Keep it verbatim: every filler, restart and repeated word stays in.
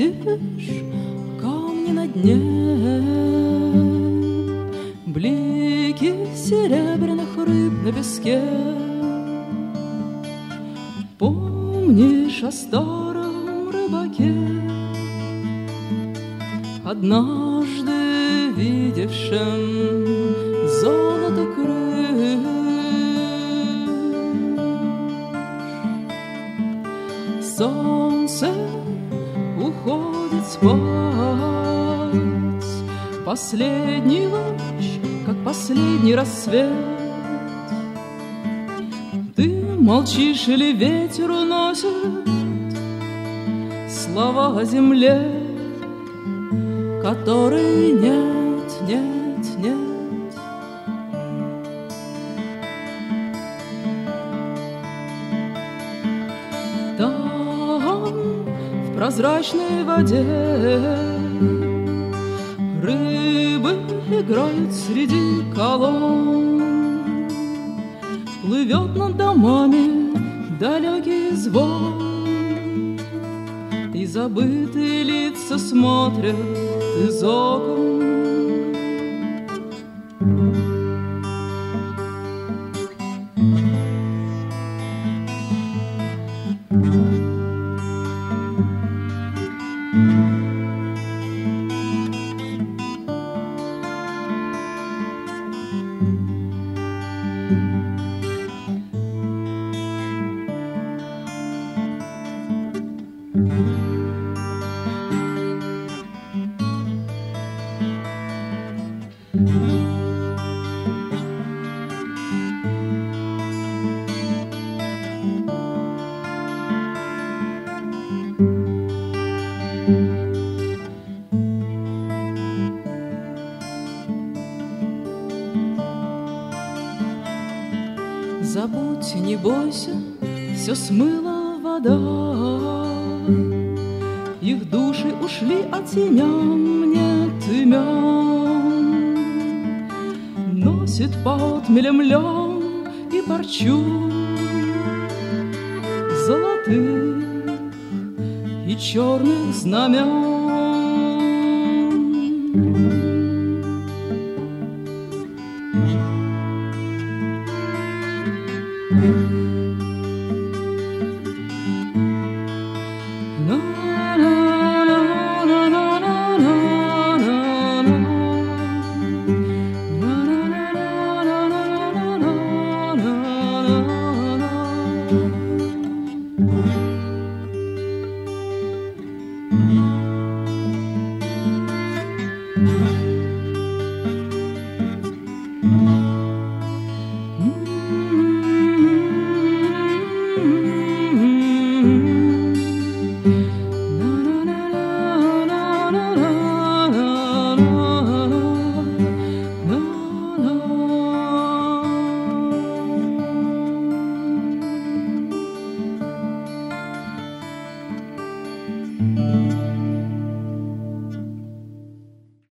видишь камни на дне, блики серебряных рыб на песке. Помнишь о старом рыбаке, однажды видевшем золото крыш? Солнце уходит спать, последний луч, как последний рассвет. Ты молчишь или ветер уносит слова о земле, которой нет, нет, нет. В прозрачной воде рыбы играют среди колонн, плывет над домами далекий звон, и забытые лица смотрят из окон. Забудь, не бойся, все смыла вода, их души ушли, а теням нет имен. Носит по отмелям лен и парчу золотых и черных знамен. Thank you.